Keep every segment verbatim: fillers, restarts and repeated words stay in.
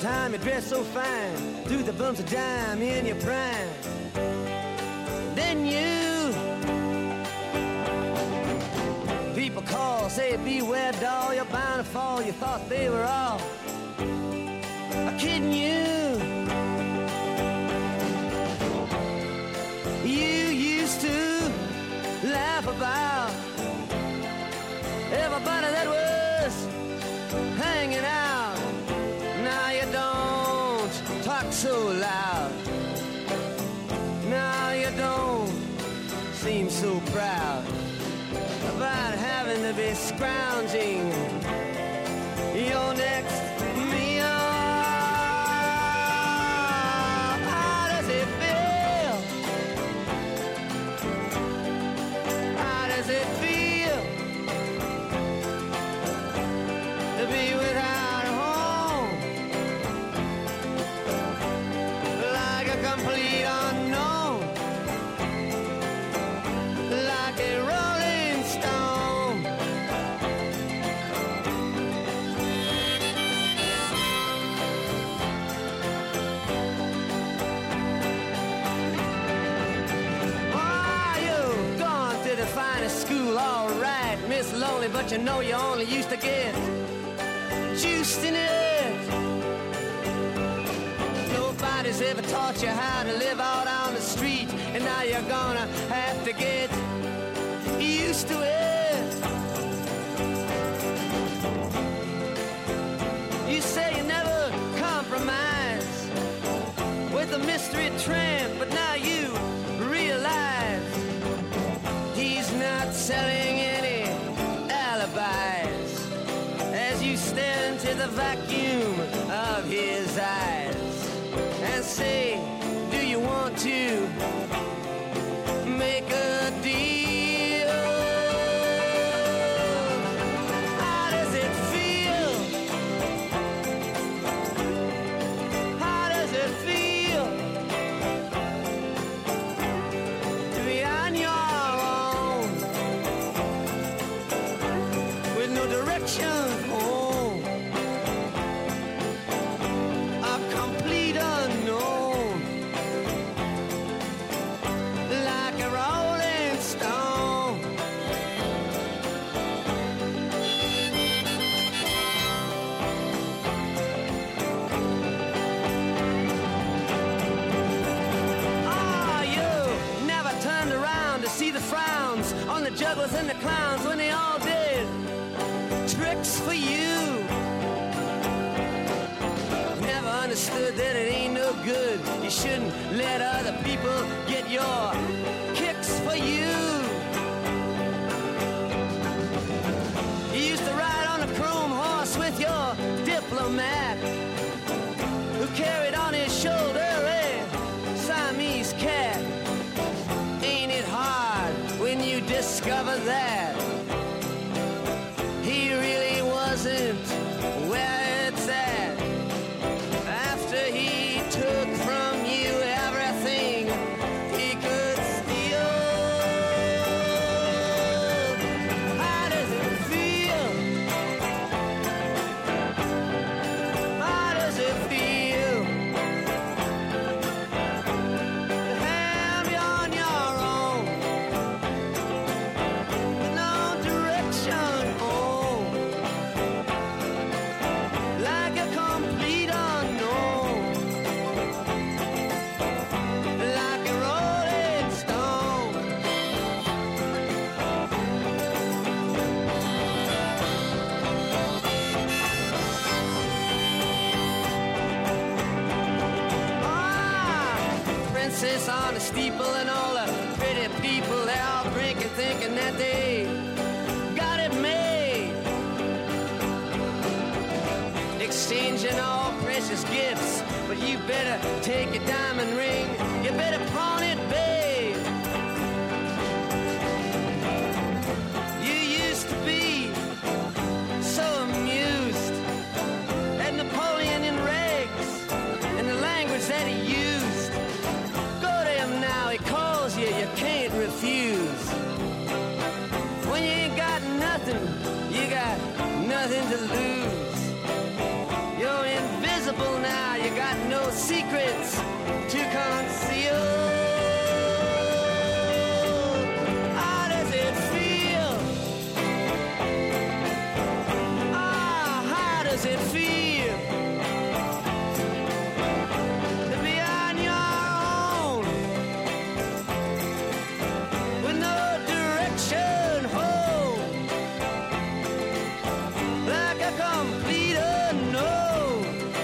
time you dress so fine, through the bumps of dime in your prime. Then you, people call, say beware doll, you're bound to fall. You thought they were all kidding you. You used to laugh about everybody that was hanging out. Now you don't talk so loud. Now you don't seem so proud about having to be scrounging your next meal. How does it feel? How does it feel to be without a home? Like a complete unknown, like a rolling stone. Oh, you've gone to the finest school, all right, Miss Lonely, but you know you only used to get juiced in it. Nobody's ever taught you how to live out on the street, and now you're gonna have to get used to it. You say you never compromise with a mystery tramp, but now you realize he's not selling any alibis as you stare into the vacuum of his eyes and say, do you want to make a deal? How does it feel? How does it feel to be on your own with no direction home? A complete unknown, like a rolling stone. Ah, you never turned around to see the frowns on the jugglers and the clowns when they all did tricks for you. Never understood that it ain't no good. You shouldn't let other people get your kicks for you. You used to ride on a chrome horse with your diplomat, who carried on his shoulder a Siamese cat. Ain't it hard when you discover that he really wasn't where it's at? After he took from you everything he could steal. How does it feel? How does it feel to have you on your own with no direction home, like a complete unknown, like a rolling stone? Ah, princess on the steeple and all the pretty people, they're all drinking, thinking that they got it made, exchanging all precious gifts. But you better take a diamond ring, you better pawn it, babe. You used to be so amused at Napoleon in rags and the language that he used. Go to him now, he calls you, you can't refuse. When you ain't got nothing, you got nothing to lose. You're invisible now. secrets to conceal. How does it feel? Ah, how does it feel to be on your own with no direction home, like a complete unknown,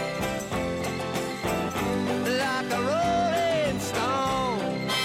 like a rolling stone?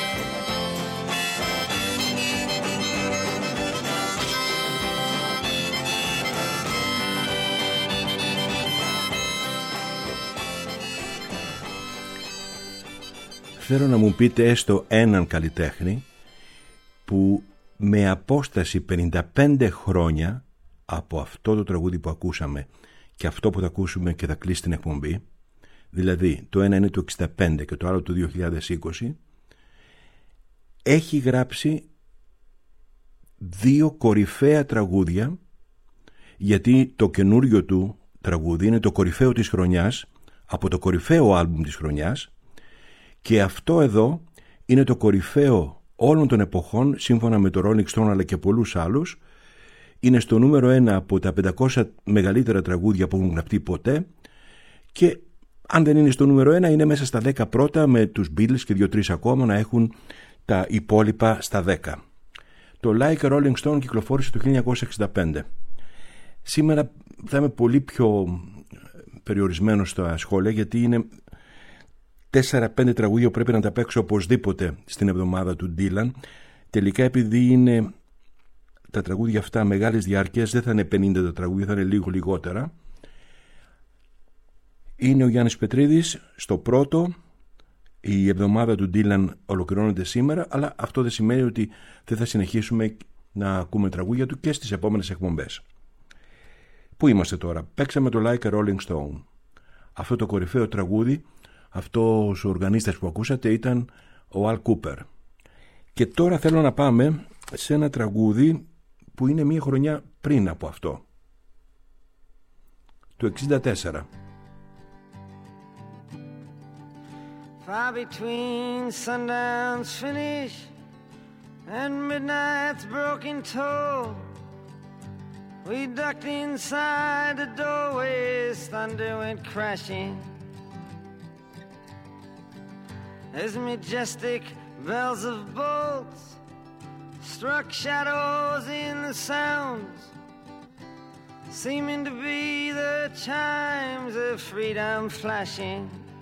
Θέλω να μου πείτε έστω έναν καλλιτέχνη που με απόσταση πενήντα πέντε χρόνια από αυτό το τραγούδι που ακούσαμε και αυτό που θα ακούσουμε και θα κλείσει την εκπομπή, δηλαδή το ένα είναι το εξήντα πέντε και το άλλο το δύο χιλιάδες είκοσι, έχει γράψει δύο κορυφαία τραγούδια, γιατί το καινούριο του τραγούδι είναι το κορυφαίο της χρονιάς, από το κορυφαίο άλμπουμ της χρονιάς, και αυτό εδώ είναι το κορυφαίο όλων των εποχών σύμφωνα με το Rolling Stone αλλά και πολλούς άλλους. Είναι στο νούμερο ένα από τα πεντακόσια μεγαλύτερα τραγούδια που έχουν γραφτεί ποτέ, και αν δεν είναι στο νούμερο ένα είναι μέσα στα δέκα πρώτα, με τους Beatles και δύο-τρεις ακόμα να έχουν τα υπόλοιπα στα δέκα. Το Like a Rolling Stone κυκλοφόρησε το χίλια εννιακόσια εξήντα πέντε. Σήμερα θα είμαι πολύ πιο περιορισμένος στα σχόλια, γιατί είναι τέσσερα πέντε τραγούδια που πρέπει να τα παίξω οπωσδήποτε στην εβδομάδα του Dylan. Τελικά, επειδή είναι τα τραγούδια αυτά μεγάλης διάρκειας, δεν θα είναι πενήντα τα τραγούδια, θα είναι λίγο λιγότερα. Είναι ο Γιάννης Πετρίδης στο πρώτο. Η εβδομάδα του Dylan ολοκληρώνεται σήμερα, αλλά αυτό δεν σημαίνει ότι δεν θα συνεχίσουμε να ακούμε τραγούδια του και στις επόμενες εκπομπές. Πού είμαστε τώρα? Παίξαμε το Like a Rolling Stone. Αυτό το κορυφαίο τραγούδι, αυτός ο οργανίστας που ακούσατε ήταν ο Al Cooper. Και τώρα θέλω να πάμε σε ένα τραγούδι που είναι μία χρονιά πριν από αυτό, το εξήντα τέσσερα. Far between sundown's finish and midnight's broken toll, we ducked inside the doorways, thunder went crashing as majestic bells of bolts struck shadows in the sounds, seeming to be the chimes of freedom flashing,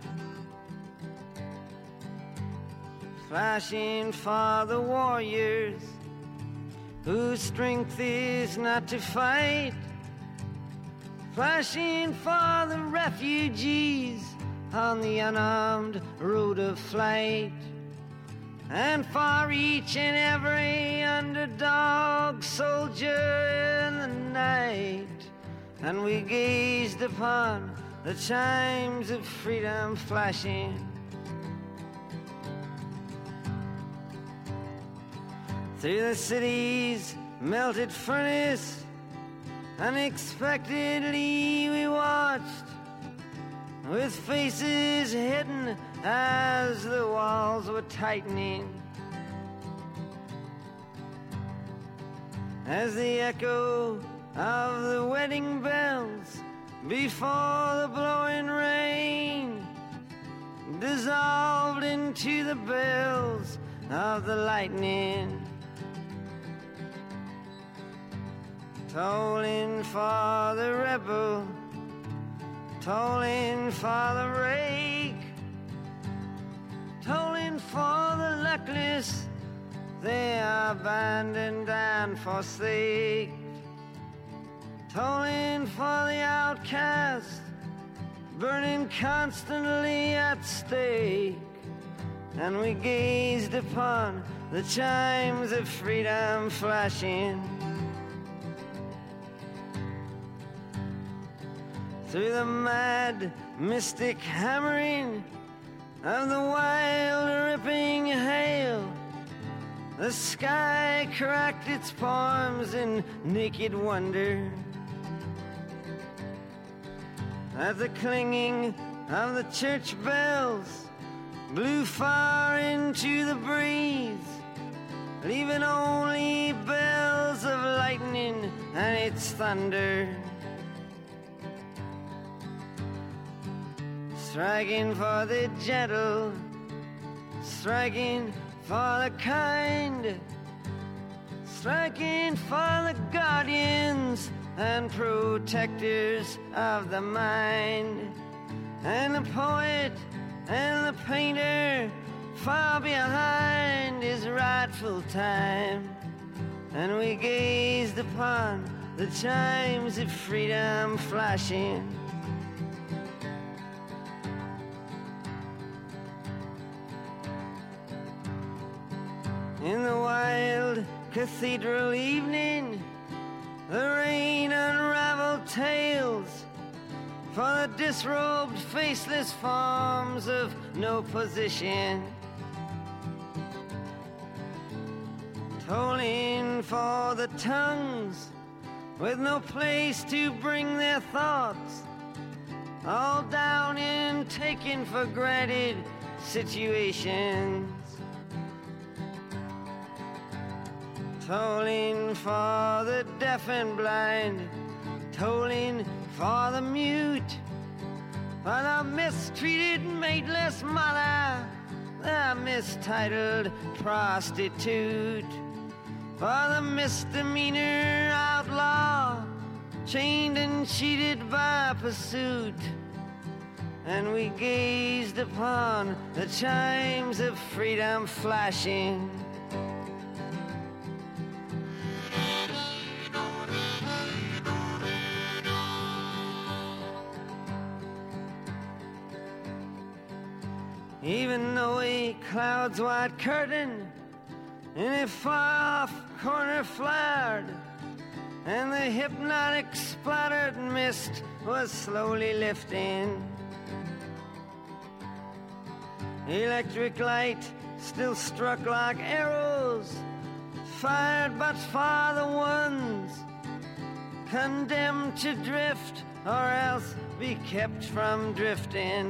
flashing for the warriors whose strength is not to fight, flashing for the refugees on the unarmed road of flight, and for each and every underdog soldier in the night. And we gazed upon the chimes of freedom flashing, through the city's melted furnace. Unexpectedly we watched, with faces hidden as the walls were tightening, as the echo of the wedding bells before the blowing rain dissolved into the bells of the lightning, tolling for the rebel, tolling for the rake, tolling for the luckless they abandoned and forsake, tolling for the outcast burning constantly at stake. And we gazed upon the chimes of freedom flashing, through the mad mystic hammering of the wild ripping hail. The sky cracked its palms in naked wonder at the clinging of the church bells blew far into the breeze, leaving only bells of lightning and its thunder, striking for the gentle, striking for the kind, striking for the guardians and protectors of the mind, and the poet and the painter far behind his rightful time, and we gazed upon the chimes of freedom flashing. In the wild cathedral evening, the rain unraveled tales for the disrobed, faceless forms of no position, tolling for the tongues with no place to bring their thoughts, all down in taken for granted situations, tolling for the deaf and blind, tolling for the mute, for the mistreated mateless mother, the mistitled prostitute, for the misdemeanor outlaw, chained and cheated by pursuit, and we gazed upon the chimes of freedom flashing. Even though a cloud's white curtain in a far-off corner flared, and the hypnotic splattered mist was slowly lifting, electric light still struck like arrows, fired but for the ones condemned to drift or else be kept from drifting,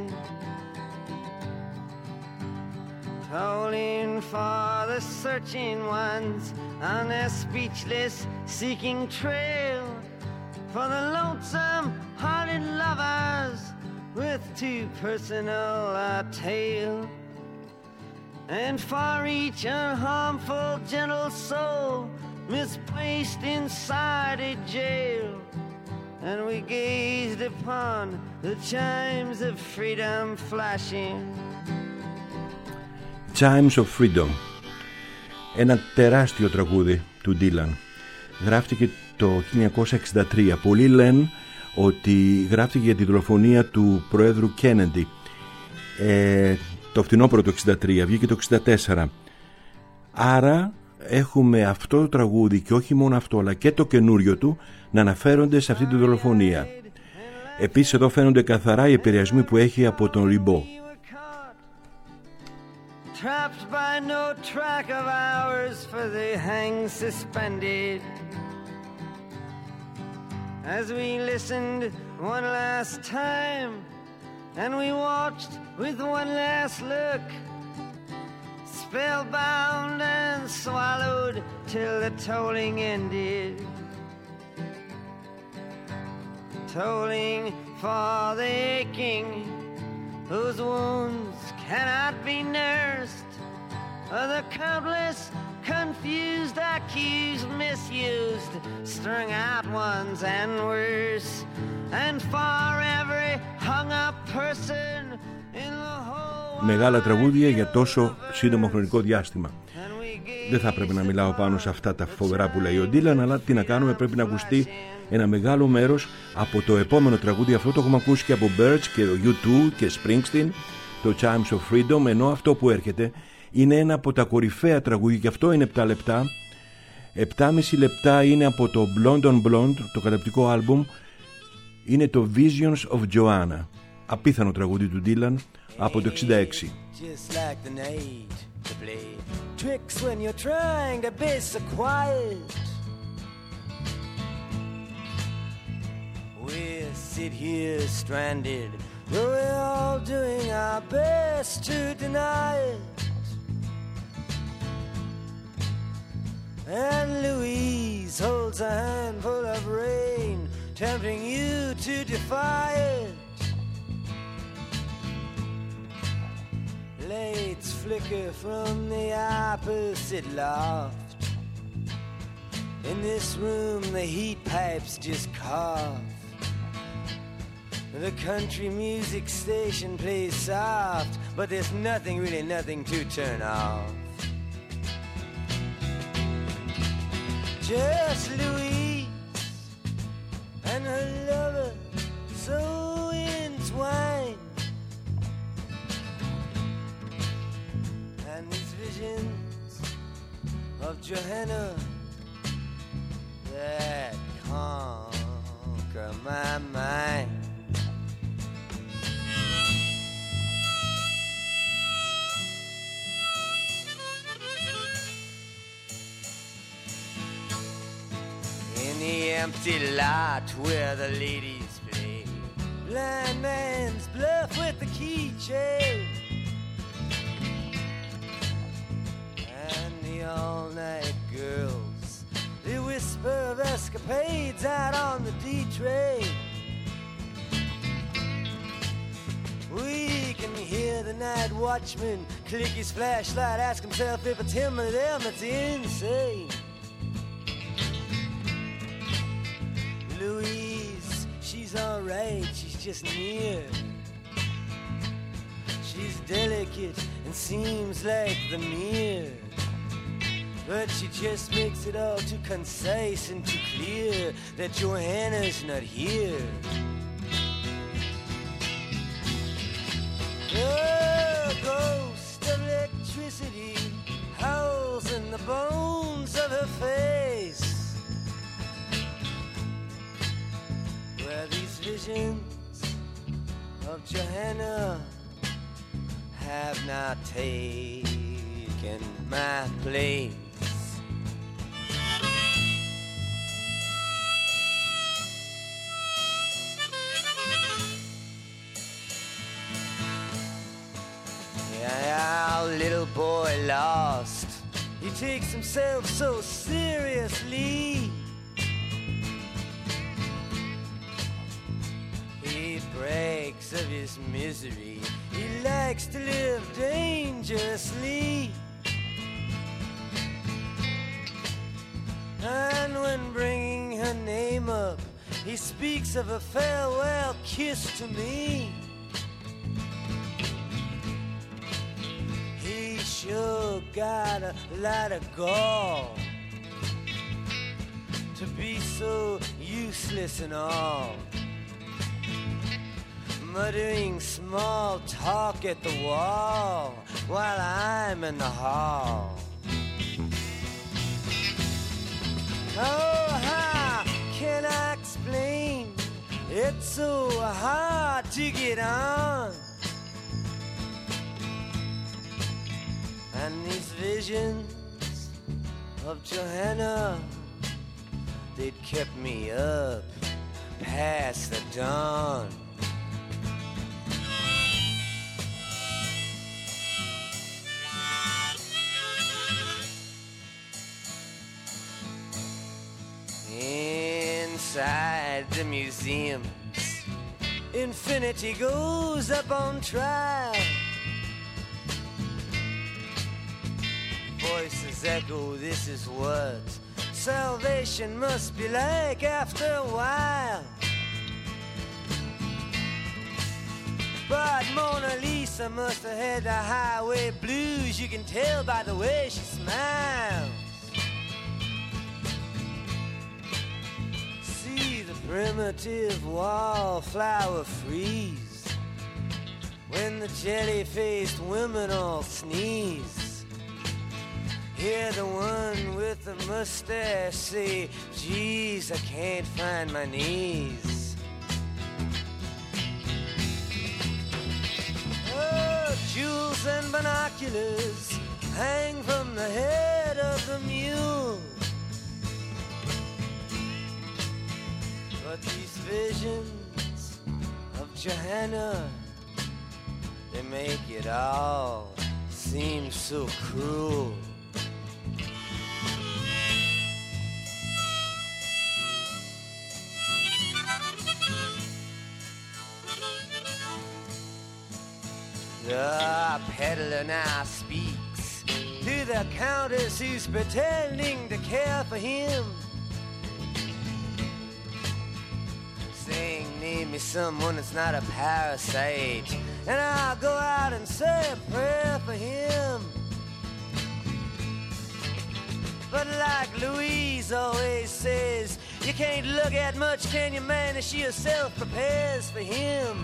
tolling for the searching ones on their speechless seeking trail, for the lonesome hearted lovers with too personal a tale, and for each unharmful gentle soul misplaced inside a jail, and we gazed upon the chimes of freedom flashing. Chimes of Freedom, ένα τεράστιο τραγούδι του Dylan. Γράφτηκε το χίλια εννιακόσια εξήντα τρία. Πολλοί λένε ότι γράφτηκε για τη δολοφονία του Προέδρου Kennedy ε, το φθινόπωρο του εξήντα τρία, βγήκε το εξήντα τέσσερα. Άρα έχουμε αυτό το τραγούδι και όχι μόνο αυτό αλλά και το καινούριο του να αναφέρονται σε αυτή τη δολοφονία. Επίσης εδώ φαίνονται καθαρά οι επηρεασμοί που έχει από τον Rimbaud. Trapped by no track of hours, for they hang suspended. As we listened one last time, and we watched with one last look, spellbound and swallowed till the tolling ended, tolling for the aching whose wounds cannot be nursed, or the countless confused, accused, misused, strung out ones and worse, and for every hung up person in the whole. Μεγάλα τραγούδια για τόσο σύντομο χρονικό διάστημα. Δεν θα πρέπει να μιλάω πάνω σε αυτά τα φοβερά που λέει ο Dylan, αλλά τι να κάνουμε, πρέπει να ακουστεί ένα μεγάλο μέρος από το επόμενο τραγούδι. Αυτό το έχουμε ακούσει και από Birds και το γιου τού και Springsteen, το Chimes of Freedom, ενώ αυτό που έρχεται είναι ένα από τα κορυφαία τραγούδια και αυτό είναι επτά λεπτά. επτά και μισό λεπτά είναι από το Blonde on Blonde, το καταπληκτικό άλμπουμ. Είναι το Visions of Joanna, απίθανο τραγούδι του Dylan από το εξήντα έξι. Just like the night to play tricks when you're trying to be so quiet. We sit here stranded, Though we're all doing our best to deny it. And Louise holds a handful of rain, tempting you to defy it. Lights flicker from the opposite loft. In this room the heat pipes just cough. The country music station plays soft, but there's nothing, really nothing to turn off. Just Louise and her lover so entwined. And these visions of Johanna that conquer my mind. In the empty lot where the ladies play blind man's bluff with the keychain. And the all-night girls, they whisper of escapades out on the D train. We can hear the night watchman click his flashlight, ask himself if it's him or them that's insane. Louise, she's alright, she's just near. She's delicate and seems like the mirror, but she just makes it all too concise and too clear that Johanna's not here. The ghost of electricity howls in the bones of her face, where these visions of Johanna have not taken my place. Yeah, our little boy lost. He takes himself so seriously. He brags of his misery. He likes to live dangerously. And when bringing her name up, he speaks of a farewell kiss to me. He sure got a lot of gall to be so useless and all, muttering small talk at the wall while I'm in the hall. Oh, how can I explain? It's so hard to get on. And these visions of Johanna, they'd kept me up past the dawn. Inside the museums, infinity goes up on trial. Voices echo, this is what salvation must be like after a while. But Mona Lisa must have had the highway blues. You can tell by the way she smiles. See the primitive wallflower freeze when the jelly-faced women all sneeze. Hear the one with the mustache say, geez, I can't find my knees. Oh, jewels and binoculars hang from the head of the mule. But these visions of Johanna, They make it all seem so cruel. The peddler now speaks to the countess who's pretending to care for him, saying, name me someone that's not a parasite, and I'll go out and say a prayer for him. But like Louise always says, you can't look at much, can you, man, as she herself prepares for him.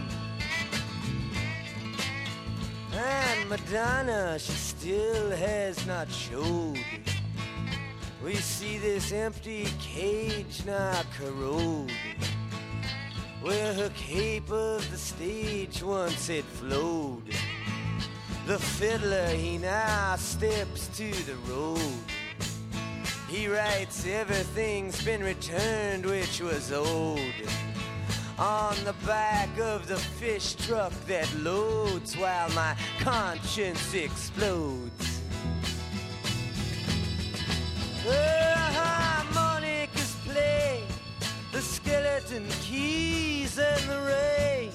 And Madonna, she still has not showed. We see this empty cage now corrode, where her cape of the stage once had flowed. The fiddler, he now steps to the road. He writes everything's been returned which was owed on the back of the fish truck that loads, while my conscience explodes. The harmonicas play, the skeleton keys and the rain,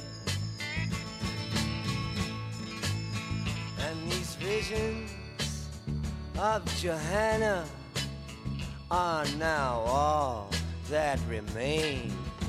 and these visions of Johanna are now all that remain.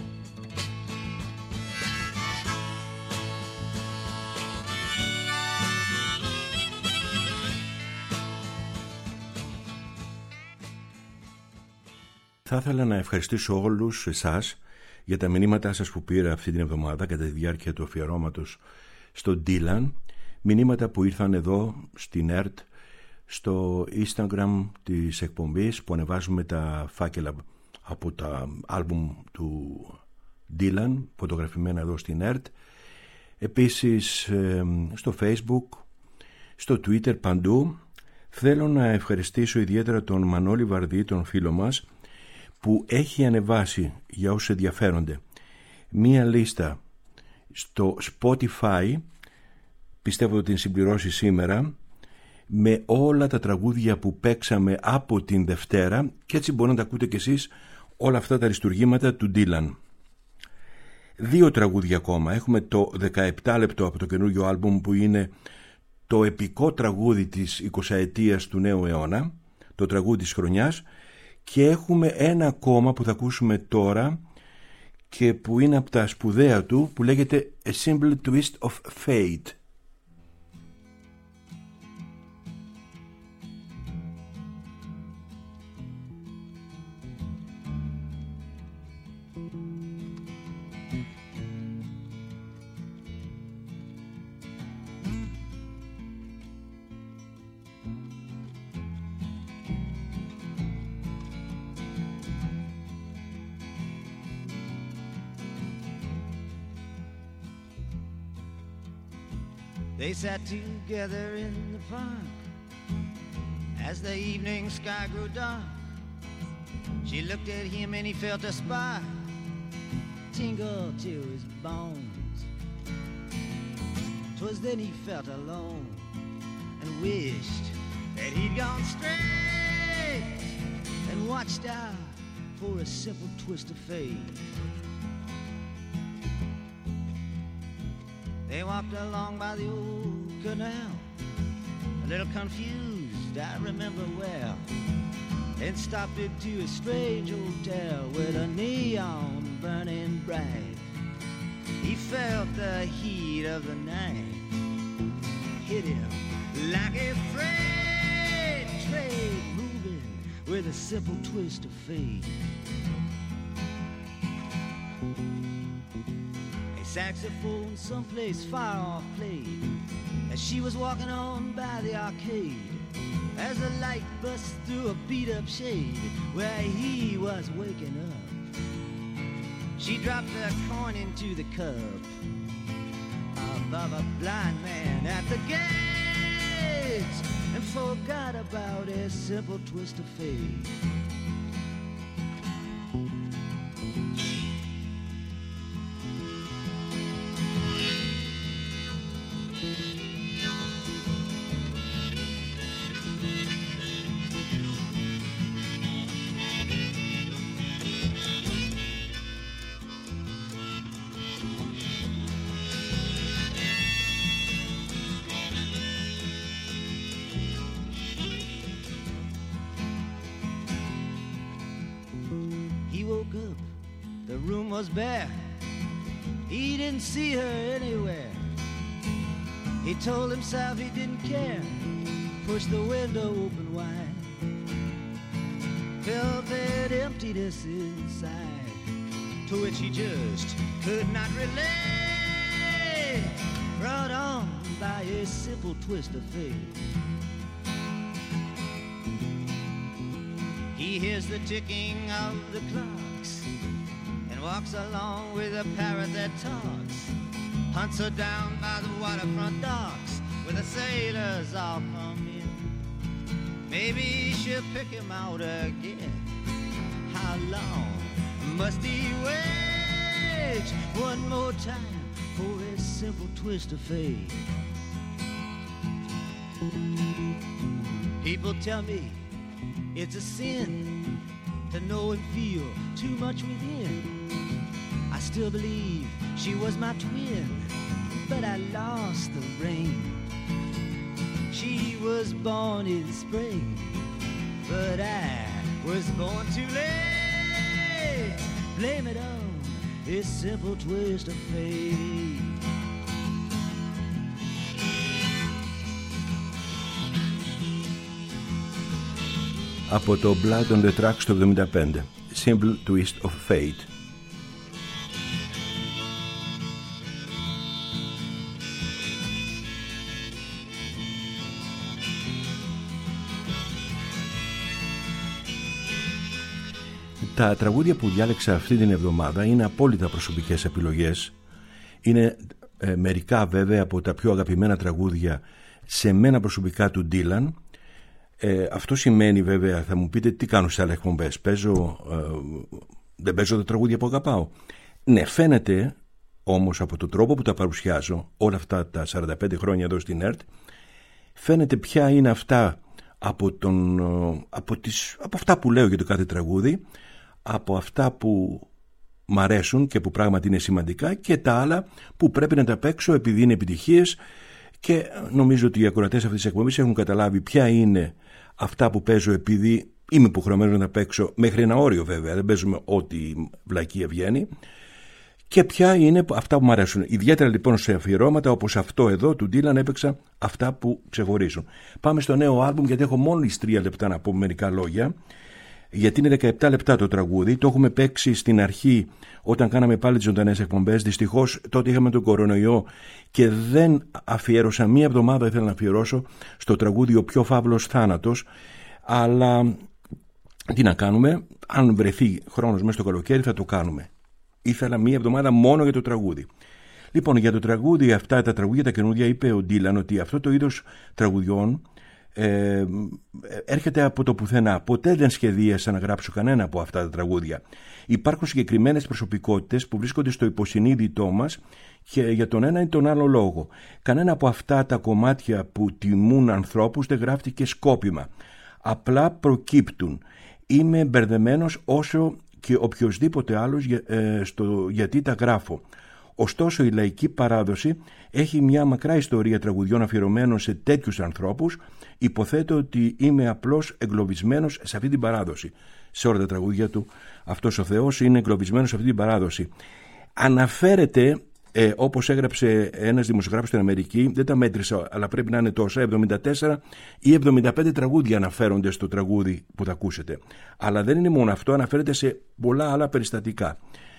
Θα ήθελα να ευχαριστήσω όλους εσάς για τα μηνύματά σας που πήρα αυτή την εβδομάδα κατά τη διάρκεια του αφιερώματος στον Dylan. Μηνύματα που ήρθαν εδώ στην ΕΡΤ, στο Instagram της εκπομπής, που ανεβάζουμε τα φάκελα από τα άλμπουμ του Dylan, φωτογραφημένα εδώ στην ΕΡΤ. Επίσης στο Facebook, στο Twitter, παντού. Θέλω να ευχαριστήσω ιδιαίτερα τον Μανώλη Βαρδί, τον φίλο μας, που έχει ανεβάσει, για όσους ενδιαφέρονται, μία λίστα στο Spotify, πιστεύω ότι την συμπληρώσει σήμερα, με όλα τα τραγούδια που παίξαμε από την Δευτέρα, και έτσι μπορείτε να τα ακούτε κι εσείς όλα αυτά τα αριστουργήματα του Dylan. Δύο τραγούδια ακόμα. Έχουμε το δεκαεπτά λεπτό από το καινούργιο άλμπουμ, που είναι το επικό τραγούδι της εικοσαετίας του νέου αιώνα, το τραγούδι της χρονιάς, και έχουμε ένα ακόμα που θα ακούσουμε τώρα και που είναι από τα σπουδαία του, που λέγεται A Simple Twist of Fate. They sat together in the park as the evening sky grew dark. She looked at him and he felt a spark tingle to his bones. 'Twas then he felt alone and wished that he'd gone straight and watched out for a simple twist of fate. They walked along by the old canal, a little confused, I remember well, and stopped into a strange hotel with a neon burning bright. He felt the heat of the night hit him like a freight train moving with a simple twist of fate. Saxophone someplace far off played as she was walking on by the arcade, as the light burst through a beat-up shade where he was waking up. She dropped a coin into the cup above a blind man at the gates and forgot about a simple twist of fate. The room was bare. He didn't see her anywhere. He told himself he didn't care. Pushed the window open wide. Felt that emptiness inside, to which he just could not relate. Brought on by a simple twist of fate. He hears the ticking of the clocks and walks along with a parrot that talks. Hunts her down by the waterfront docks where the sailors all come in. Maybe she'll pick him out again. How long must he wait? One more time for a simple twist of fate. People tell me it's a sin to know and feel too much within. I still believe she was my twin, but I lost the ring. She was born in spring, but I was born too late. Blame it on this simple twist of fate. Από το Blood on the Tracks του εβδομήντα πέντε, Simple Twist of Fate. Τα τραγούδια που διάλεξα αυτή την εβδομάδα είναι απόλυτα προσωπικές επιλογές. Είναι ε, μερικά βέβαια από τα πιο αγαπημένα τραγούδια σε μένα προσωπικά του Dylan. Ε, αυτό σημαίνει βέβαια, θα μου πείτε τι κάνω σε άλλες εκπομπές, παίζω, ε, δεν παίζω τα τραγούδια που αγαπάω. Ναι, φαίνεται όμως από τον τρόπο που τα παρουσιάζω όλα αυτά τα σαράντα πέντε χρόνια εδώ στην ΕΡΤ, φαίνεται ποια είναι αυτά από, τον, από, τις, από αυτά που λέω για το κάθε τραγούδι, από αυτά που μ' αρέσουν και που πράγματι είναι σημαντικά, και τα άλλα που πρέπει να τα παίξω επειδή είναι επιτυχίες. Και νομίζω ότι οι ακροατές αυτής της εκπομπής έχουν καταλάβει ποια είναι αυτά που παίζω επειδή είμαι υποχρεωμένος να τα παίξω, μέχρι ένα όριο βέβαια, δεν παίζουμε ό,τι βλακία βγαίνει, και ποια είναι αυτά που μου αρέσουν. Ιδιαίτερα λοιπόν σε αφιερώματα όπως αυτό εδώ του Dylan έπαιξα αυτά που ξεχωρίζουν. Πάμε στο νέο άλμπουμ, γιατί έχω μόλις τρία λεπτά να πω μερικά λόγια, γιατί είναι δεκαεπτά λεπτά το τραγούδι. Το έχουμε παίξει στην αρχή όταν κάναμε πάλι τις ζωντανές εκπομπές. Δυστυχώς τότε είχαμε τον κορονοϊό και δεν αφιέρωσα, μία εβδομάδα ήθελα να αφιερώσω στο τραγούδι «Ο πιο φαύλος θάνατος», αλλά τι να κάνουμε, αν βρεθεί χρόνος μέσα στο καλοκαίρι θα το κάνουμε. Ήθελα μία εβδομάδα μόνο για το τραγούδι. Λοιπόν, για το τραγούδι αυτά, τα τραγούδια τα καινούργια, είπε ο Dylan ότι αυτό το είδος τραγουδιών Ε, έρχεται από το πουθενά. Ποτέ δεν σχεδίασα να γράψω κανένα από αυτά τα τραγούδια. Υπάρχουν συγκεκριμένες προσωπικότητες που βρίσκονται στο υποσυνείδητό μας και για τον ένα ή τον άλλο λόγο. Κανένα από αυτά τα κομμάτια που τιμούν ανθρώπους δεν γράφτηκε σκόπιμα. Απλά προκύπτουν. Είμαι μπερδεμένος όσο και οποιοσδήποτε άλλος ε, στο γιατί τα γράφω. Ωστόσο η λαϊκή παράδοση έχει μια μακρά ιστορία τραγουδιών αφιερωμένων σε τέτοιους ανθρώπους. Υποθέτω ότι είμαι απλώς εγκλωβισμένος σε αυτή την παράδοση. Σε όλα τα τραγούδια του αυτός ο Θεός είναι εγκλωβισμένος σε αυτή την παράδοση. Αναφέρεται, ε, όπως έγραψε ένας δημοσιογράφος στην Αμερική, δεν τα μέτρησα αλλά πρέπει να είναι τόσα, εβδομήντα τέσσερα ή εβδομήντα πέντε τραγούδια αναφέρονται στο τραγούδι που θα ακούσετε. Αλλά δεν είναι μόνο αυτό, αναφέρεται σε πολλά άλλα περιστατικά.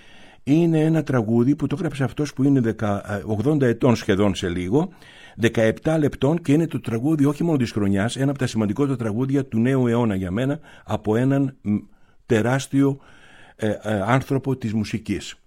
Είναι ένα τραγούδι που το έγραψε αυτός που είναι ογδόντα ετών σχεδόν σε λίγο, δεκαεπτά λεπτών, και είναι το τραγούδι όχι μόνο της χρονιάς, ένα από τα σημαντικότερα τραγούδια του νέου αιώνα για μένα, από έναν τεράστιο ε, ε, άνθρωπο της μουσικής.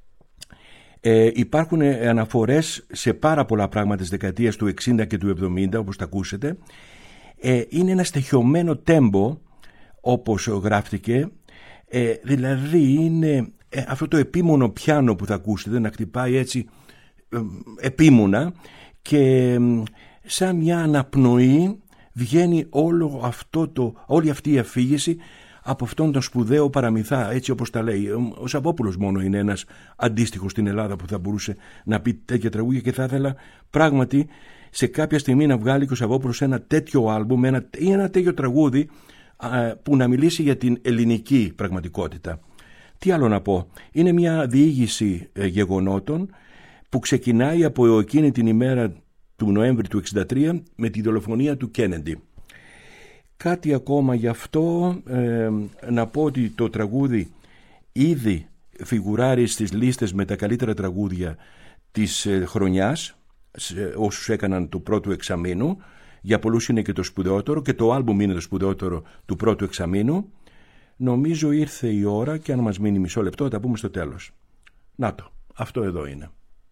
Ε, υπάρχουν αναφορές σε πάρα πολλά πράγματα της δεκαετίας του εξήντα και του εβδομήντα, όπως τα ακούσετε. Ε, είναι ένα στοιχειωμένο τέμπο, όπως γράφτηκε, ε, δηλαδή είναι ε, αυτό το επίμονο πιάνο που θα ακούσετε να χτυπάει έτσι ε, επίμονα, και ε, σαν μια αναπνοή βγαίνει όλο αυτό το, όλη αυτή η αφήγηση από αυτόν τον σπουδαίο παραμυθά, έτσι όπως τα λέει. Ο Σαββόπουλος μόνο είναι ένας αντίστοιχος στην Ελλάδα που θα μπορούσε να πει τέτοια τραγούδια, και θα ήθελα πράγματι σε κάποια στιγμή να βγάλει και ο Σαββόπουλος ένα τέτοιο άλμπουμ ένα, ή ένα τέτοιο τραγούδι α, που να μιλήσει για την ελληνική πραγματικότητα. Τι άλλο να πω, είναι μια διήγηση ε, γεγονότων που ξεκινάει από εκείνη την ημέρα του Νοέμβρη του εξήντα τρία με τη δολοφονία του Κέννεντι. Κάτι ακόμα γι' αυτό, ε, να πω ότι το τραγούδι ήδη φιγουράρει στις λίστες με τα καλύτερα τραγούδια της ε, χρονιάς, σε όσους έκαναν του πρώτου εξαμήνου. Για πολλούς είναι και το σπουδαιότερο, και το άλμπουμ είναι το σπουδαιότερο του πρώτου εξαμήνου. Νομίζω ήρθε η ώρα, και αν μας μείνει μισό λεπτό θα τα πούμε στο τέλος. Να το, αυτό εδώ είναι.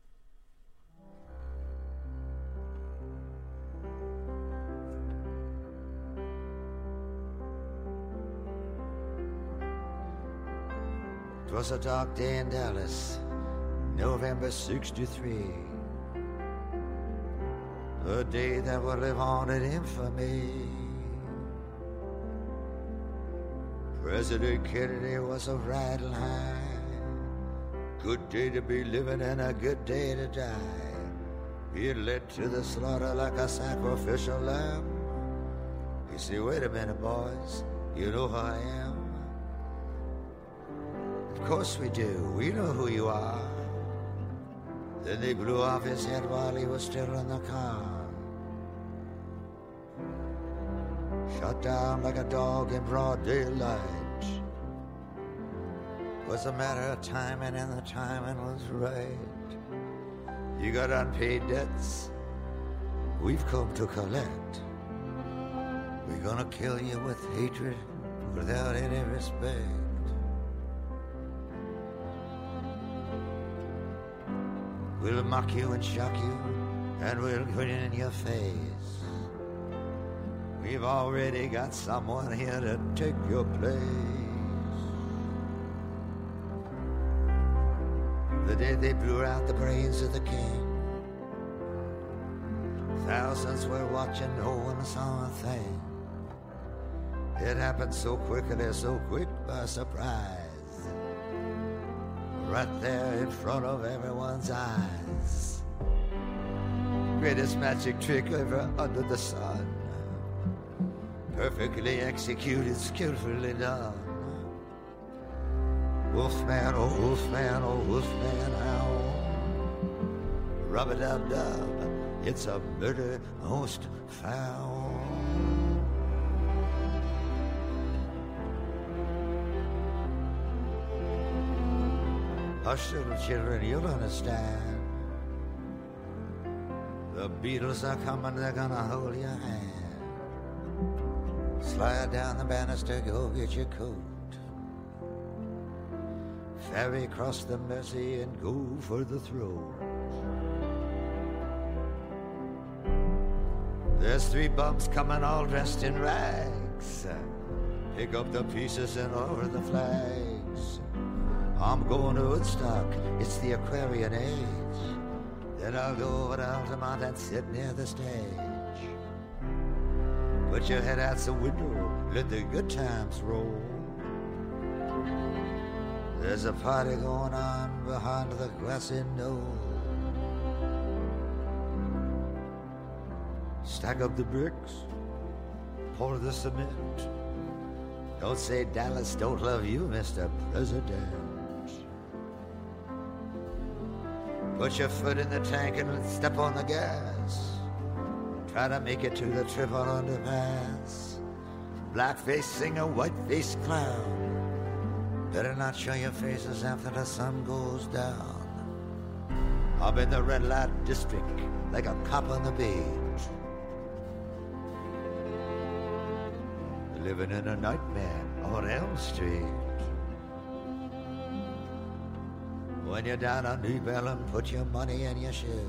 It was a dark day in Dallas, November sixty-three. A day that would live on in infamy. President Kennedy was a riding high. Good day to be living and a good day to die. He led to the slaughter like a sacrificial lamb. You see, wait a minute, boys, you know who I am? Of course we do, we know who you are. Then they blew off his head while he was still in the car. Shot down like a dog in broad daylight. Was a matter of timing, and the timing was right. You got unpaid debts, we've come to collect. We're gonna kill you with hatred without any respect. We'll mock you and shock you, and we'll grin in your face. We've already got someone here to take your place. The day they blew out the brains of the king, thousands were watching, no one saw a thing. It happened so quickly, so quick by surprise, right there in front of everyone's eyes. Greatest magic trick ever under the sun, perfectly executed, skillfully done. Wolfman, oh wolfman, oh wolfman, howl. Rub-a-dub-dub, it's a murder most foul. Hush, little children, you'll understand. The Beatles are coming, they're gonna hold your hand. Slide down the banister, go get your coat. Ferry across the Mersey and go for the throat. There's three bums coming all dressed in rags. Pick up the pieces and over the flags. I'm going to Woodstock, it's the Aquarian age. Then I'll go over to Altamont and sit near the stage. Put your head out the window, let the good times roll. There's a party going on behind the grassy knoll. Stack up the bricks, pour the cement. Don't say Dallas don't love you, Mister President. Put your foot in the tank and step on the gas. Try to make it to the triple underpass. Blackface singer, white-faced clown. Better not show your faces after the sun goes down. I'm in the red light district like a cop on the beat. Living in a nightmare on Elm Street. When you're down on New Bellum, put your money in your shoe.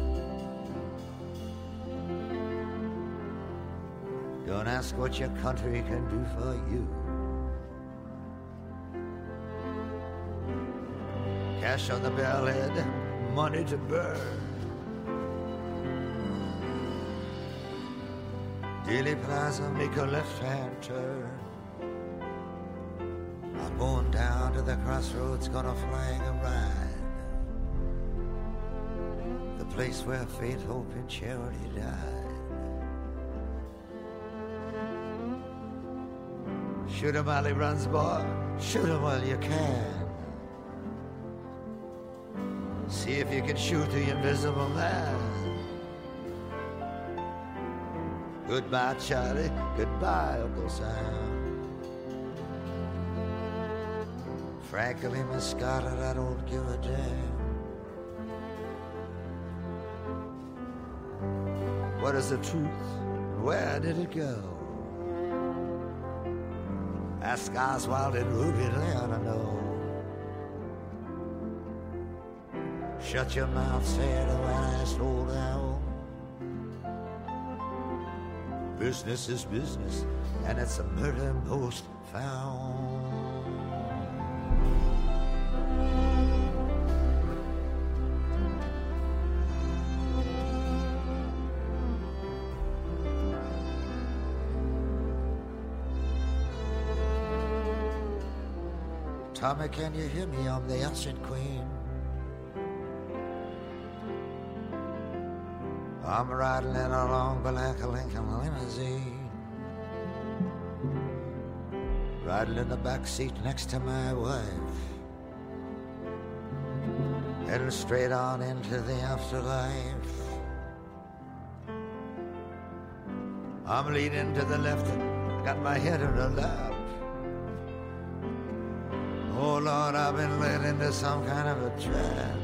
Don't ask what your country can do for you. Cash on the bellhead, money to burn. Dealey Plaza, make a left-hand turn. I'm going down to the crossroads, gonna flag a ride. The place where faith, hope, and charity died. Shoot him while he runs, boy. Shoot him while you can. See if you can shoot the invisible man. Goodbye, Charlie. Goodbye, Uncle Sam. Frankly, Miss Scarlett, I don't give a damn. What is the truth? Where did it go? Ask Oswald and Ruby, they ought to know. Shut your mouth, said the wise old owl. Business is business, and it's a murder most found. Tommy, can you hear me? I'm the ancient queen. I'm riding in a long black Lincoln limousine, riding in the back seat next to my wife, heading straight on into the afterlife. I'm leaning to the left and got my head in her lap. Oh Lord, I've been led into some kind of a trap.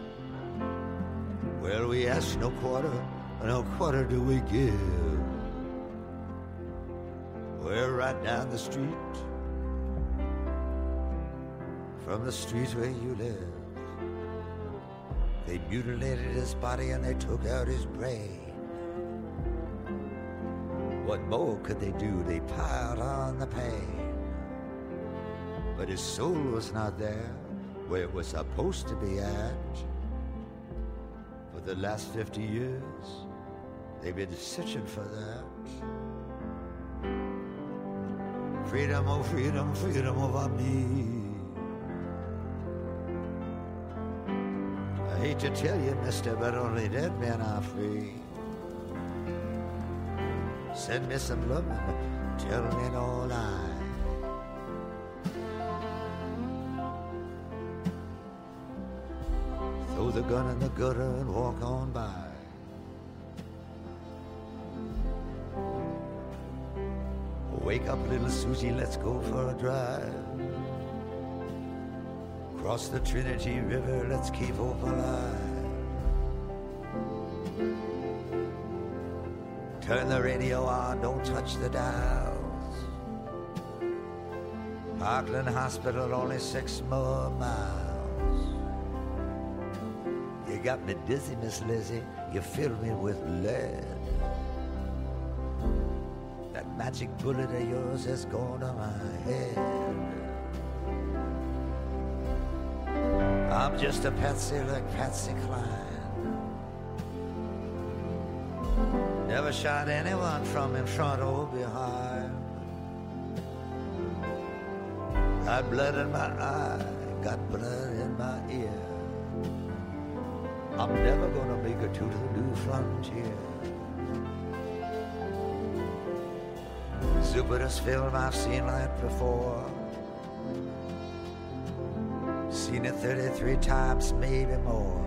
Well, we ask no quarter, no quarter do we give. We're right down the street from the street where you live. They mutilated his body and they took out his brain. What more could they do? They piled on the pain. But his soul was not there where it was supposed to be at. For the last fifty years, they've been searching for that. Freedom, oh freedom, freedom over me. I hate to tell you, mister, but only dead men are free. Send me some love, tell me no lie. Throw the gun in the gutter and walk on by. Wake up, little Susie, let's go for a drive. Cross the Trinity River, let's keep hope alive. Turn the radio on, don't touch the dials. Parkland Hospital, only six more miles. You got me dizzy, Miss Lizzie, you fill me with lead. That magic bullet of yours has gone to my head. I'm just a patsy like Patsy Cline. Never shot anyone from in front or behind. Got blood in my eye, got blood in my ear. I'm never gonna make it to the new frontier. Stupidest film I've seen that before. Seen it thirty-three times, maybe more.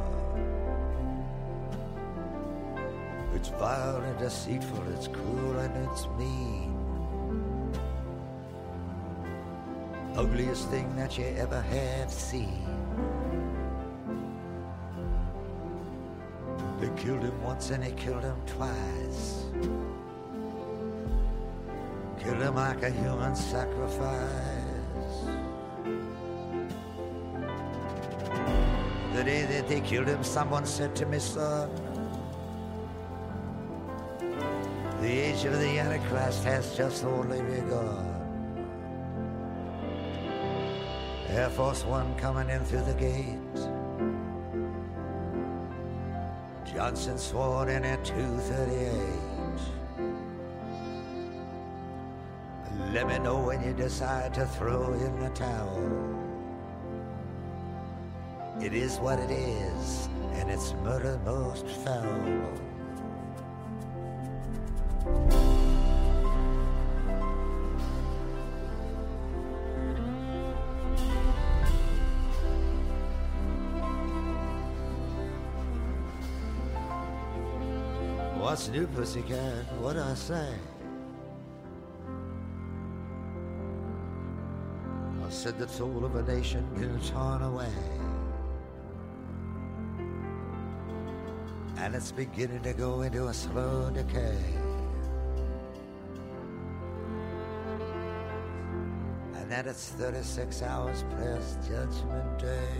It's vile and deceitful, it's cruel and it's mean. Ugliest thing that you ever have seen. They killed him once and they killed him twice. Killed him like a human sacrifice. The day that they killed him, someone said to me, son, the age of the Antichrist has just only begun. Air Force One coming in through the gate. Johnson sworn in at two thirty-eight. Let me know when you decide to throw in the towel. It is what it is, and it's murder most foul. What's new, pussycat? What do I say? I said the soul of a nation been torn away, and it's beginning to go into a slow decay. And that it's thirty-six hours past Judgment Day.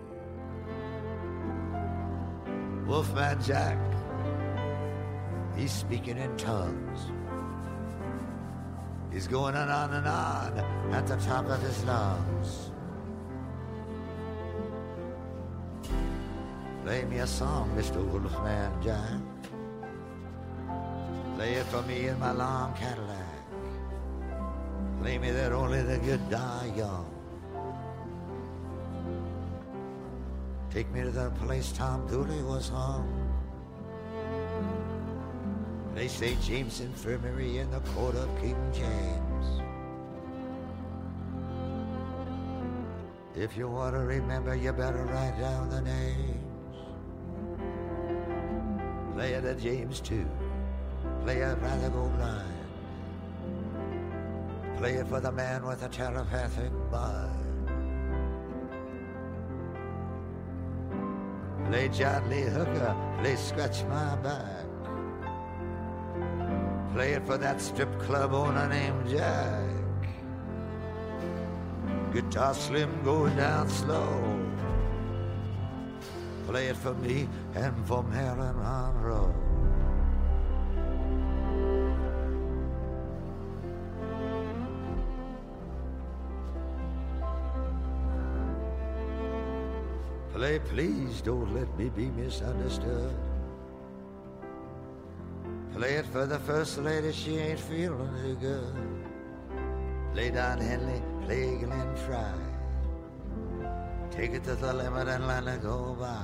Wolfman Jack, he's speaking in tongues. He's going on and on at the top of his lungs. Play me a song, Mister Wolfman Jack. Play it for me in my long Cadillac. Play me that only the good die young. Take me to the place Tom Dooley was hung. They say James Infirmary in the court of King James. If you want to remember, you better write down the names. Play it at James too. Play it Rather Go Blind. Play it for the man with a telepathic mind. Play John Lee Hooker, play Scratch My Back. Play it for that strip club owner named Jack. Guitar Slim going down slow. Play it for me and for Marilyn Monroe. Play, please don't let me be misunderstood. Play it for the first lady, she ain't feeling too good. Play Don Henley, play Glenn Fry. Take it to the limit and let it go by.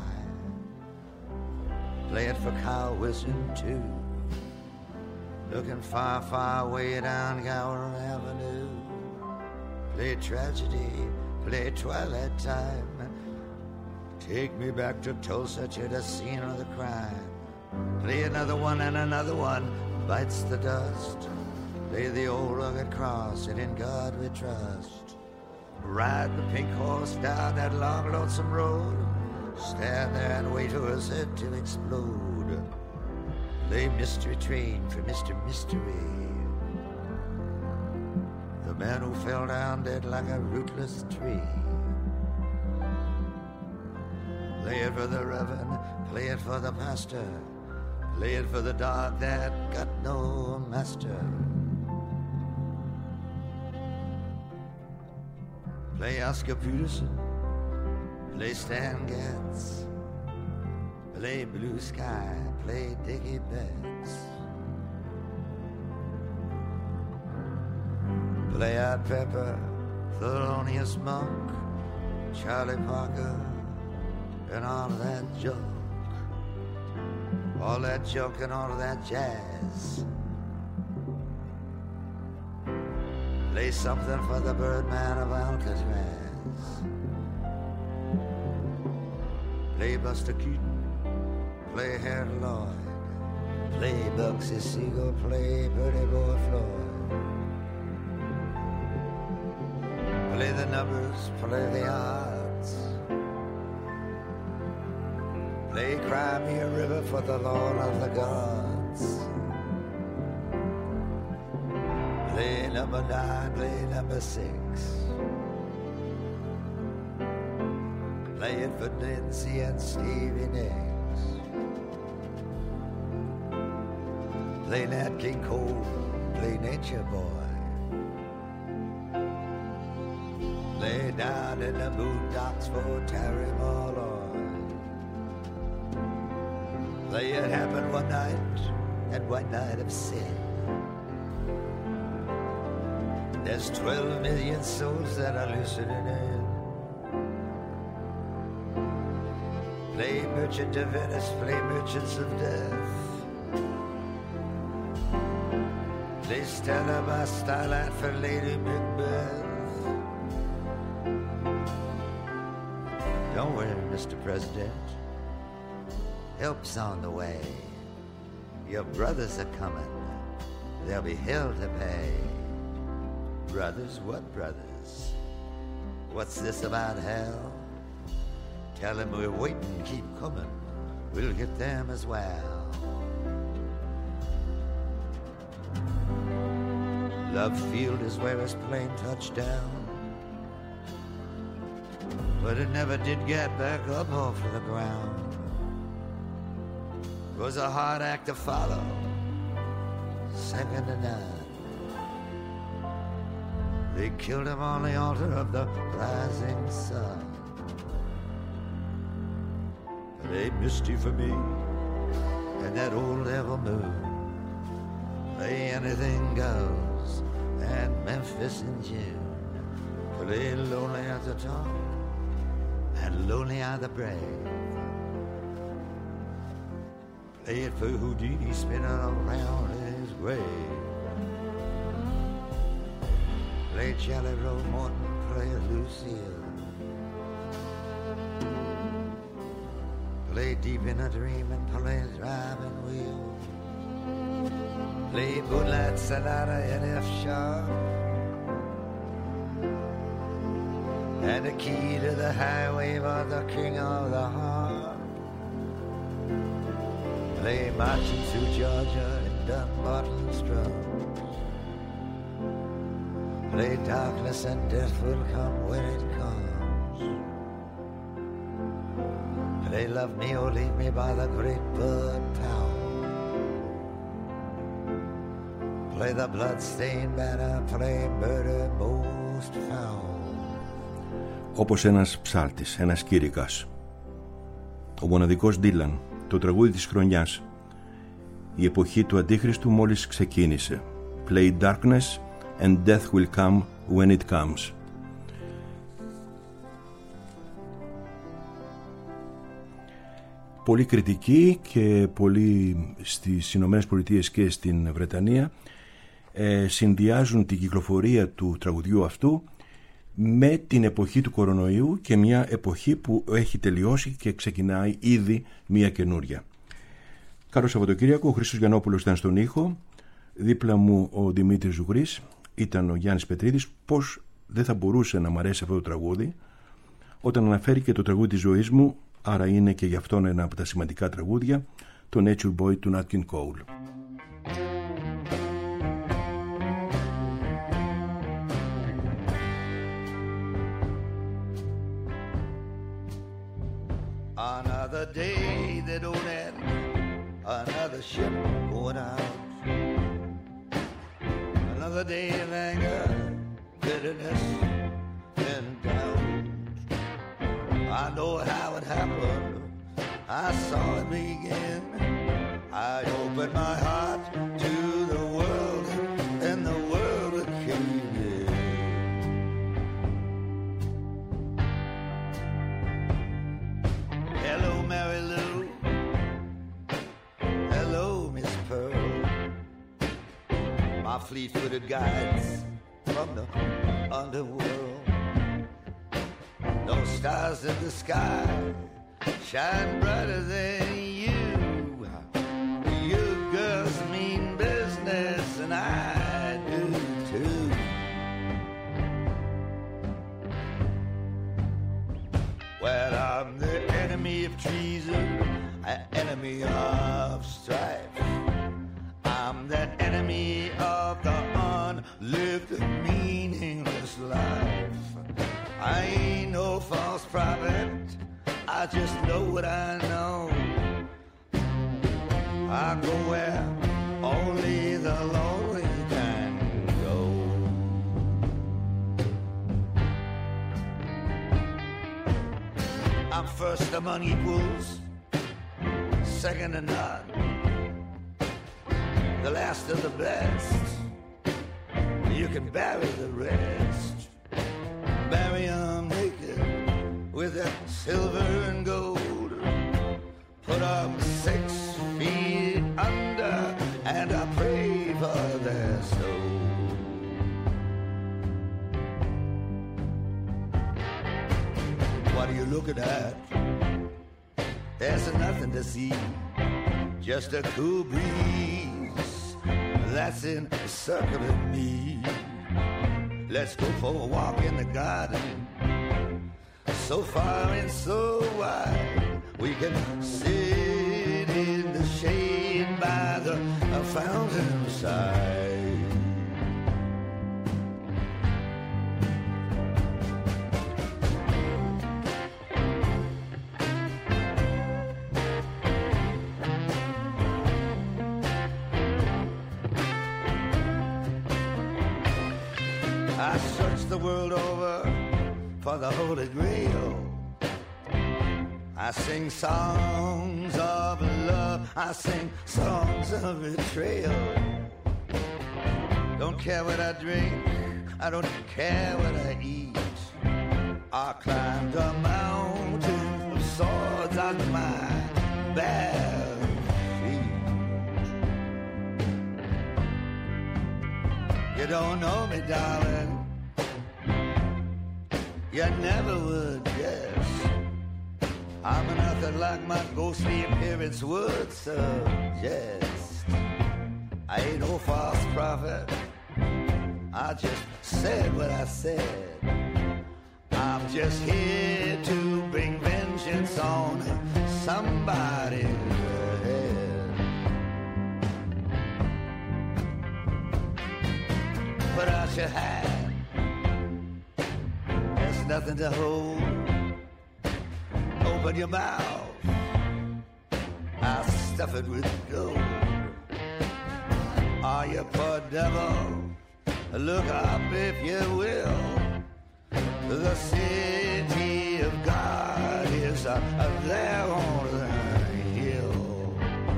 Play it for Kyle Wilson too. Looking far, far way down Gower Avenue. Play Tragedy, play Twilight Time. Take me back to Tulsa to the scene of the crime. Play another one and another one bites the dust. Play the old rugged cross and in God we trust. Ride the pink horse down that long lonesome road. Stand there and wait for his head to explode. Play Mystery Train for Mister Mystery, the man who fell down dead like a rootless tree. Play it for the Reverend, play it for the pastor. Play it for the dog that got no master. Play Oscar Peterson, play Stan Getz. Play Blue Sky, play Dickie Betts. Play Art Pepper, Thelonious Monk, Charlie Parker, and all of that junk. All that junk and all of that jazz. Play something for the Birdman of Alcatraz. Play Buster Keaton, play Harold Lloyd. Play Bugsy Siegel, play Pretty Boy Floyd. Play the numbers, play the odds. Play Cry Me a River for the Lord of the Gods. Play number nine, play number six. Play it for Nancy and Stevie Nicks. Play Nat King Cole, play Nature Boy. Lay down in the boondocks for Terry Malloy. Play It Happened One Night and One Night of Sin. There's twelve million souls that are listening in. Play Merchant of Venice, play Merchants of Death. Play Stella by Starlight for Lady Macbeth. Don't worry, Mister President. Help's on the way. Your brothers are coming, there'll be hell to pay. Brothers, what brothers? What's this about hell? Tell them we're waiting, keep coming, we'll get them as well. Love Field is where his plane touched down, but it never did get back up off the ground. It was a hard act to follow, second to none. They killed him on the altar of the rising sun. But ain't misty for me and that old devil moon. Play anything goes at Memphis in June. Play lonely at the top and lonely are the brave. Play it for Houdini spinning around his grave. Play Jelly Roll Morton, play Lucille. Play Deep in a Dream and play Driving Wheel. Play Moonlight Sonata in F sharp. And the key to the highway for the king of the harp. Play Marching Through Georgia in Dunbarton's drums. Play Darkness and Death Will Come When It Comes. Play Love Me or Leave Me by the Great Bud Powell. Play the blood-stained banner, play Murder Most Foul. Όπως ένας ψάλτης, ένας κήρυκας. Ο μοναδικός Ντίλαν, το τραγούδι της χρονιάς. Η εποχή του Αντίχριστου μόλις ξεκίνησε. Play Darkness and Death Will Come When It Comes. Πολλοί κριτικοί και πολλοί στις Ηνωμένες Πολιτείες και στην Βρετανία ε, συνδυάζουν την κυκλοφορία του τραγουδιού αυτού με την εποχή του κορονοϊού και μια εποχή που έχει τελειώσει και ξεκινάει ήδη μια καινούρια. Καλό Σαββατοκύριακο, ο Χρήστος Γιαννόπουλος ήταν στον ήχο, δίπλα μου ο Δημήτρης Ζουγρής, ήταν ο Γιάννης Πετρίδης. Πώς δεν θα μπορούσε να μ' αρέσει αυτό το τραγούδι όταν αναφέρει και το τραγούδι της ζωής μου, άρα είναι και γι' αυτόν ένα από τα σημαντικά τραγούδια, το Nature Boy του Nat King Cole. Another day that don't end, another ship going out, another day of anger, bitterness, and doubt. I know how it happened, I saw it begin. I opened my heart to the world, and the world came in. Hello, Mary Lou. Hello, Miss Pearl. My fleet-footed guides from the underworld. No stars in the sky shine brighter than you. You girls mean business, and I do too. Well, I'm the enemy of treason, an enemy of strife. I'm that enemy of the unlived, meaningless life. I ain't no false prophet, I just know what I know. I go where only the lonely can go. I'm first among equals, second to none, the last of the best. You can bury the rest, bury 'em naked with that silver and gold. Put 'em six feet under, and I pray for their soul. What are you looking at? There's nothing to see. just a cool breeze that's encircling me. Let's go for a walk in the garden, so far and so wide. We can sit in the shade by the fountain side. I searched the world over for the Holy Grail. I sing songs of love, I sing songs of betrayal. Don't care what I drink, I don't care what I eat. I climbed a mountain of swords on my bare feet. You don't know me, darling, you never would guess. I'm nothing like my ghostly appearance would suggest. I ain't no false prophet, I just said what I said. I'm just here to bring vengeance on somebody's head. Put out your hand, there's nothing to hold. Open your mouth, I'll stuff it with gold. Oh, you poor devil, look up if you will. The city of God is uh, there on the hill.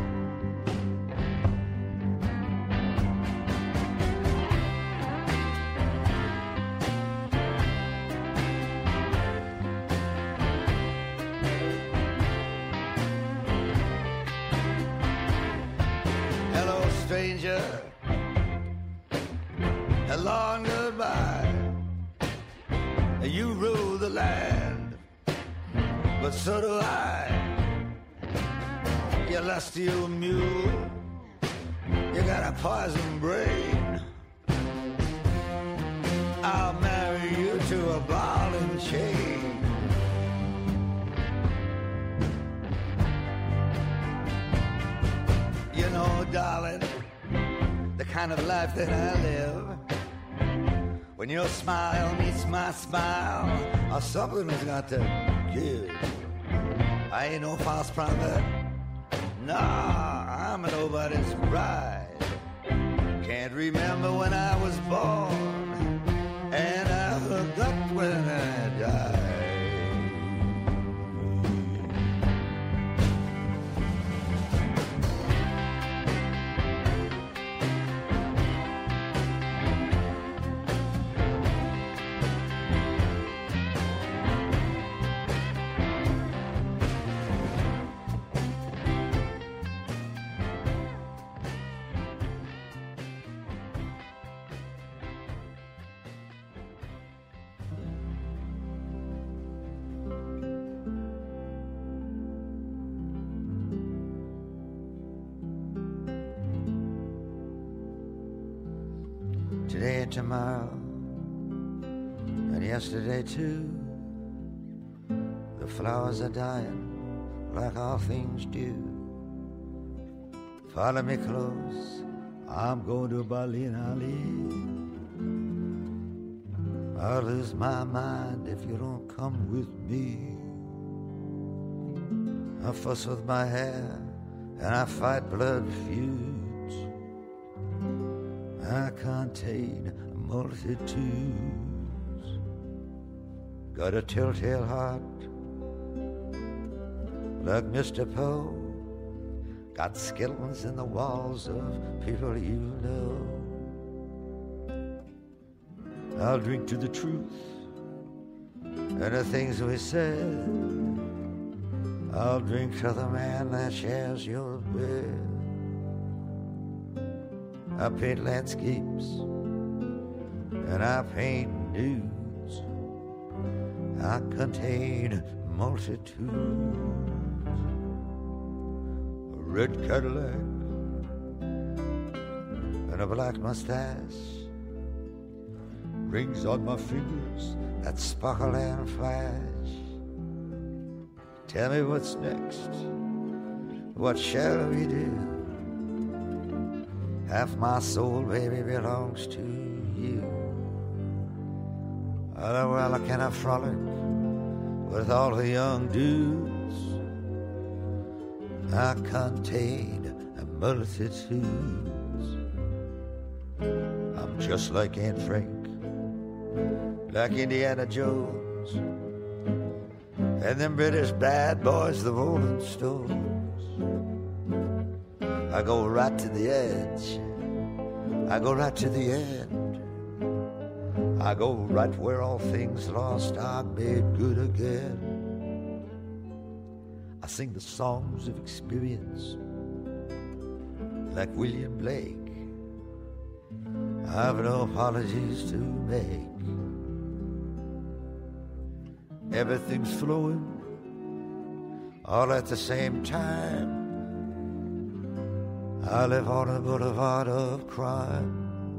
Hello, stranger, a long goodbye. You rule the land, but so do I. You lusty old mule, you got a poison brain. I'll marry you to a ball and chain. You know, darling, the kind of life that I live, when your smile meets my smile, or something has got to give. I ain't no false prophet, nah, I'm nobody's bride. Can't remember when I was born, and I forgot when I died. Today and tomorrow, and yesterday too, the flowers are dying like all things do. Follow me close, I'm going to Berlin, Ali. I'll lose my mind if you don't come with me. I fuss with my hair and I fight blood feuds. I contain multitudes. Got a telltale heart like Mister Poe. Got skeletons in the walls of people you know. I'll drink to the truth and the things we said. I'll drink to the man that shares your bed. I paint landscapes and I paint nudes. I contain multitudes. red Cadillac and a black mustache, rings on my fingers that sparkle and flash. Tell me what's next, what shall we do? Half my soul, baby, belongs to you. Oh, well, can I frolic with all the young dudes? I contain a multitudes. I'm just like Aunt Frank, like Indiana Jones, and them British bad boys, the Rolling Stones. I go right to the edge, I go right to the end, I go right where all things lost are made good again. I sing the songs of experience like William Blake. I've no apologies to make. Everything's flowing all at the same time. I live on a boulevard of crime.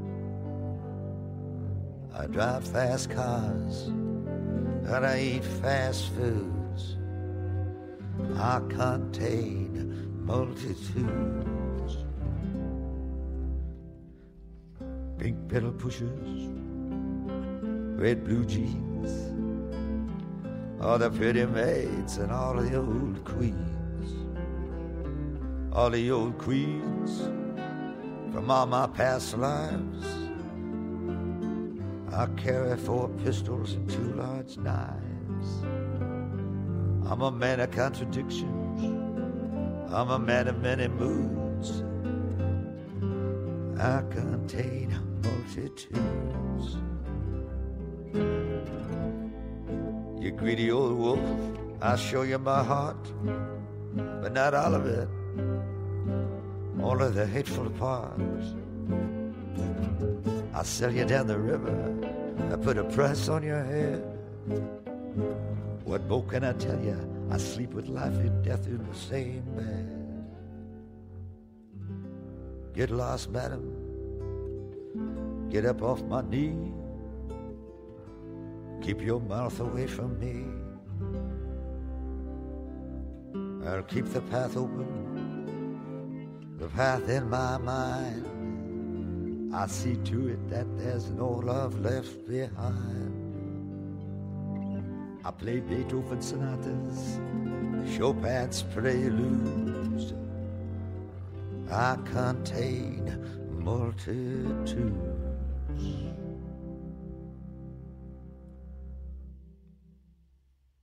I drive fast cars and I eat fast foods. I contain multitudes. Pink pedal pushers, red blue jeans, all the pretty maids and all the old queens, all the old queens from all my past lives. I carry four pistols and two large knives. I'm a man of contradictions, I'm a man of many moods. I contain multitudes. You greedy old wolf, I'll show you my heart, but not all of it, all of the hateful parts. I'll sell you down the river, I put a price on your head. What more can I tell you? I sleep with life and death in the same bed. Get lost, madam, get up off my knee. Keep your mouth away from me. I'll keep the path open, the path in my mind. I see to it that there's no love left behind. I play Beethoven sonatas, Chopin's preludes. I contain multitudes.